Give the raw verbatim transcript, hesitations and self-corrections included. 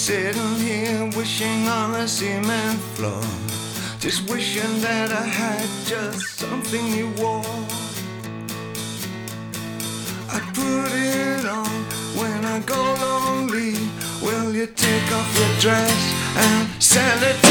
sitting here wishing on a cement floor, just wishing that I had just something you wore. I put it on when I go lonely. Will you take off your dress and sell it